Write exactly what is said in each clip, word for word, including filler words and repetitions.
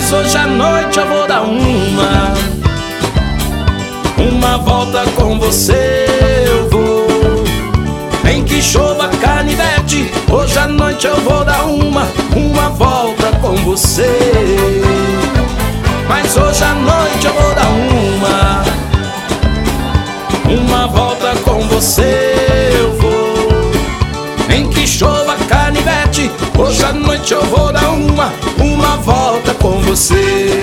Mas hoje à noite eu vou dar uma Uma volta com você eu vou. Nem que chova canivete, hoje à noite eu vou dar uma Uma volta com você. Mas hoje à noite eu vou dar uma Uma volta com você eu vou. Nem que chova canivete, hoje à noite eu vou dar uma Uma volta com você.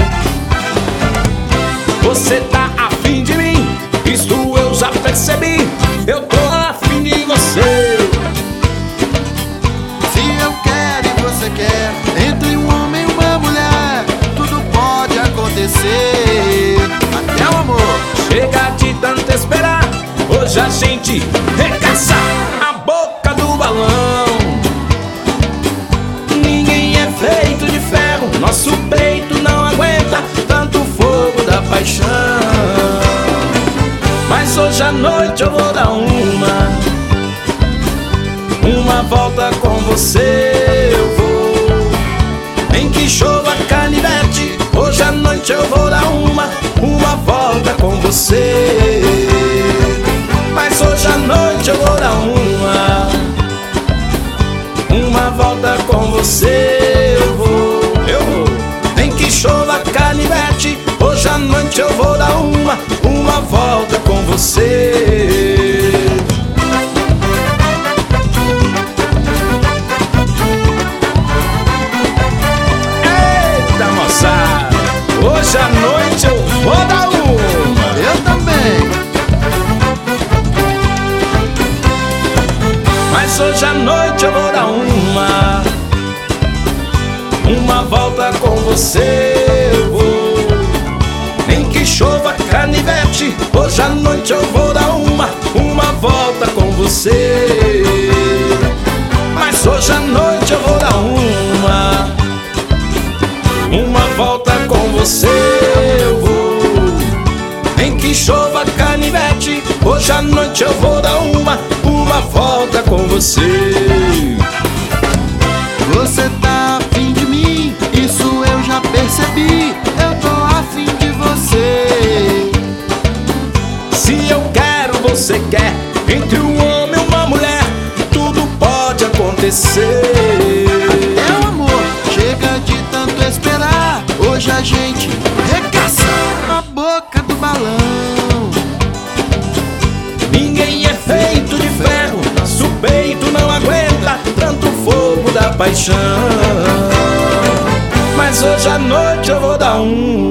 Você tá afim de mim, isso eu já percebi. Eu tô afim de você. Se eu quero e você quer, entre um homem e uma mulher, tudo pode acontecer, até o amor. Chega de tanto esperar, hoje a gente regaça a boca do balão. Ninguém é feito de ferro, nosso peito não aguenta tanto fogo da paixão. Mas hoje à noite eu vou dar uma Uma volta com você eu vou. Nem que chova canivete, hoje à noite eu vou dar uma Uma volta com você. Mas hoje à noite eu vou dar uma Uma volta com você eu vou. Eu vou. Nem que chova canivete, hoje à noite eu vou dar uma Uma volta com você. Eita moçada, hoje à noite eu vou dar uma. Eu também. Mas hoje à noite eu vou dar uma Uma volta com você eu vou. Nem que chova canivete, hoje à noite eu vou dar uma Uma volta com você. Mas hoje à noite eu vou dar uma Uma volta com você eu vou. Nem que chova canivete, hoje à noite eu vou dar uma Uma volta com você. Você tá afim de mim, isso eu já percebi. Eu tô afim de você. Se eu quero, você quer, entre um homem e uma mulher, tudo pode acontecer. É o amor, chega de tanto esperar, hoje a gente regaça a boca do balão. Ninguém é feito de ferro, nosso peito não aguenta tanto fogo da paixão. Mas hoje à noite eu vou dar um